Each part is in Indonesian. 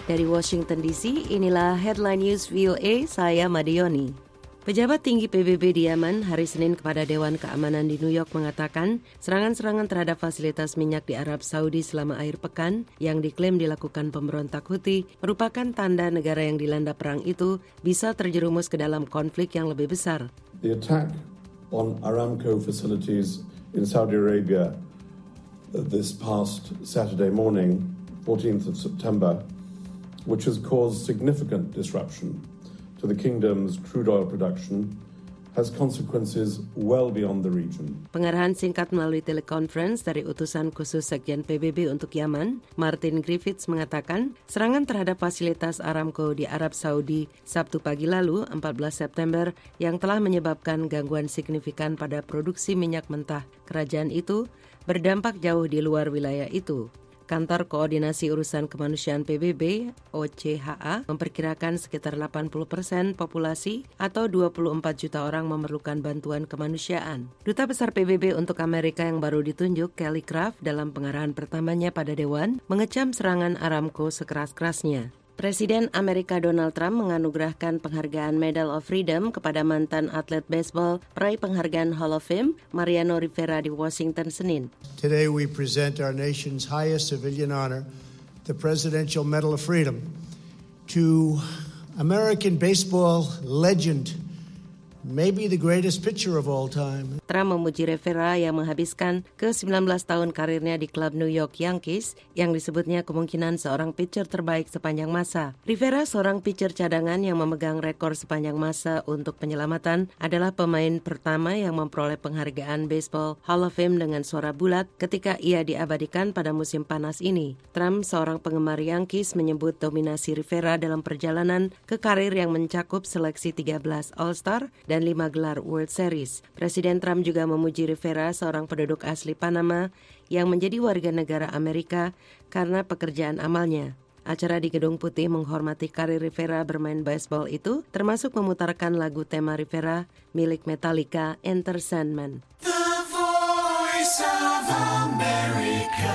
Dari Washington DC, inilah Headline News VOA, saya Madioni. Pejabat tinggi PBB di Yaman hari Senin kepada Dewan Keamanan di New York mengatakan serangan-serangan terhadap fasilitas minyak di Arab Saudi selama akhir pekan yang diklaim dilakukan pemberontak Houthi merupakan tanda negara yang dilanda perang itu bisa terjerumus ke dalam konflik yang lebih besar. The attack on Aramco facilities in Saudi Arabia this past Saturday morning, 14th of September, which has caused significant disruption to the kingdom's crude oil production, has consequences well beyond the region. Pengarahan singkat melalui telekonferensi dari utusan khusus Sekjen PBB untuk Yaman, Martin Griffiths mengatakan serangan terhadap fasilitas Aramco di Arab Saudi Sabtu pagi lalu, 14 September, yang telah menyebabkan gangguan signifikan pada produksi minyak mentah kerajaan itu, berdampak jauh di luar wilayah itu. Kantor Koordinasi Urusan Kemanusiaan PBB, OCHA, memperkirakan sekitar 80% populasi atau 24 juta orang memerlukan bantuan kemanusiaan. Duta Besar PBB untuk Amerika yang baru ditunjuk, Kelly Craft, dalam pengarahan pertamanya pada Dewan, mengecam serangan Aramco sekeras-kerasnya. Presiden Amerika Donald Trump menganugerahkan penghargaan Medal of Freedom kepada mantan atlet baseball peraih penghargaan Hall of Fame Mariano Rivera di Washington Senin. Today we present our nation's highest civilian honor, the Presidential Medal of Freedom, to American baseball legend, maybe the greatest pitcher of all time. Trump memuji Rivera yang menghabiskan ke-19 tahun karirnya di klub New York Yankees yang disebutnya kemungkinan seorang pitcher terbaik sepanjang masa. Rivera, seorang pitcher cadangan yang memegang rekor sepanjang masa untuk penyelamatan, adalah pemain pertama yang memperoleh penghargaan Baseball Hall of Fame dengan suara bulat ketika ia diabadikan pada musim panas ini. Trump, seorang penggemar Yankees, menyebut dominasi Rivera dalam perjalanan ke karir yang mencakup seleksi 13 All-Star dan 5 gelar World Series. Presiden Trump juga memuji Rivera, seorang penduduk asli Panama yang menjadi warga negara Amerika karena pekerjaan amalnya. Acara di Gedung Putih menghormati karir Rivera bermain baseball itu, termasuk memutarkan lagu tema Rivera milik Metallica, Enter Sandman. The Voice of America,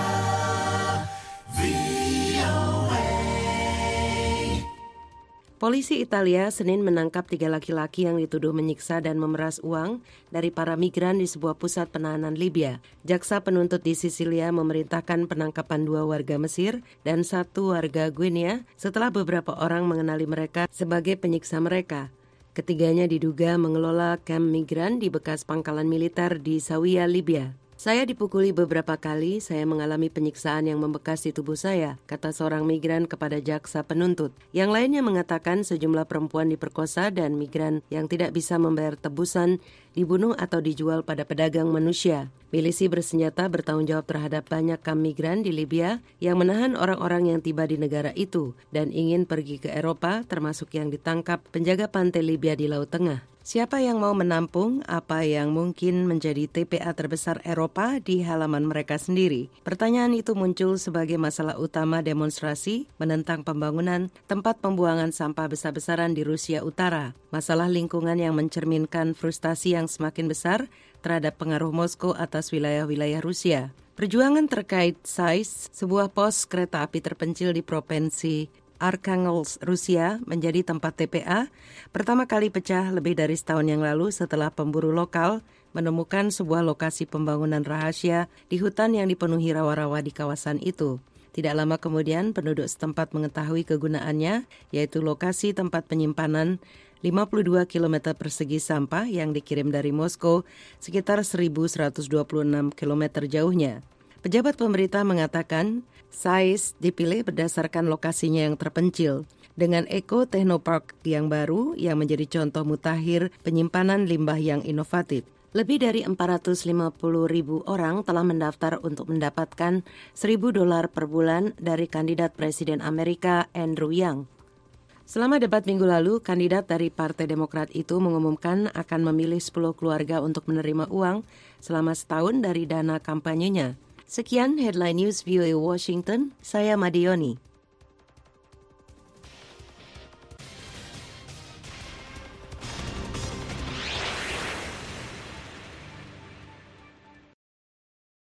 Polisi Italia Senin menangkap 3 laki-laki yang dituduh menyiksa dan memeras uang dari para migran di sebuah pusat penahanan Libya. Jaksa penuntut di Sisilia memerintahkan penangkapan 2 warga Mesir dan 1 warga Guinea setelah beberapa orang mengenali mereka sebagai penyiksa mereka. Ketiganya diduga mengelola kamp migran di bekas pangkalan militer di Zawiya, Libya. Saya dipukuli beberapa kali, saya mengalami penyiksaan yang membekas di tubuh saya, kata seorang migran kepada jaksa penuntut. Yang lainnya mengatakan sejumlah perempuan diperkosa dan migran yang tidak bisa membayar tebusan dibunuh atau dijual pada pedagang manusia. Milisi bersenjata bertanggung jawab terhadap banyak kamp migran di Libya yang menahan orang-orang yang tiba di negara itu dan ingin pergi ke Eropa, termasuk yang ditangkap penjaga pantai Libya di Laut Tengah. Siapa yang mau menampung apa yang mungkin menjadi TPA terbesar Eropa di halaman mereka sendiri? Pertanyaan itu muncul sebagai masalah utama demonstrasi menentang pembangunan tempat pembuangan sampah besar-besaran di Rusia Utara. Masalah lingkungan yang mencerminkan frustasi yang semakin besar terhadap pengaruh Moskow atas wilayah-wilayah Rusia. Perjuangan terkait SAIS, sebuah pos kereta api terpencil di provinsi Arkhangelsk, Rusia, menjadi tempat TPA, pertama kali pecah lebih dari setahun yang lalu setelah pemburu lokal menemukan sebuah lokasi pembangunan rahasia di hutan yang dipenuhi rawa-rawa di kawasan itu. Tidak lama kemudian, penduduk setempat mengetahui kegunaannya, yaitu lokasi tempat penyimpanan 52 km persegi sampah yang dikirim dari Moskow sekitar 1.126 km jauhnya. Pejabat pemerintah mengatakan SAIS dipilih berdasarkan lokasinya yang terpencil dengan Eco Technopark yang baru yang menjadi contoh mutakhir penyimpanan limbah yang inovatif. Lebih dari 450.000 orang telah mendaftar untuk mendapatkan $1.000 per bulan dari kandidat Presiden Amerika Andrew Yang. Selama debat minggu lalu, kandidat dari Partai Demokrat itu mengumumkan akan memilih 10 keluarga untuk menerima uang selama setahun dari dana kampanyenya. Sekian Headline News VOA Washington, saya Madioni.